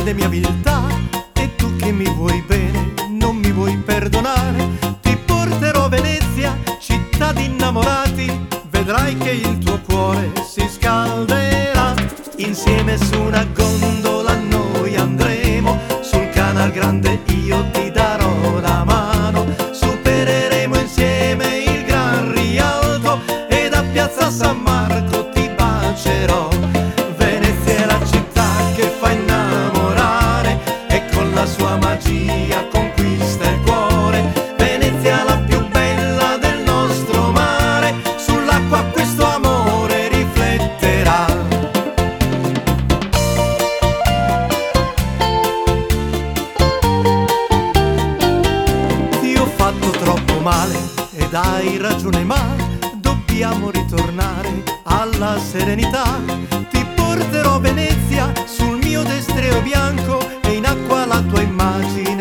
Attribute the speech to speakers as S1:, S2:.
S1: delle mie viltà. E tu che mi vuoi bene, non mi vuoi perdonare. Ti porterò a Venezia, città di innamorati. Vedrai che il tuo cuore si scalderà. Insieme su una gondola noi andremo, sul Canal Grande io ti darò la mano. Supereremo insieme il Gran Rialto e da Piazza San Marco ti bacerò. Venezia è la città che fa innamorare e con la sua magia conquista il cuore. Venezia è la più bella del nostro mare, sull'acqua questo amore rifletterà. Ti ho fatto troppo male ed hai ragione, ma dobbiamo ritornare alla serenità. Ti porterò a Venezia sul mio destriero bianco e in acqua la tua immagine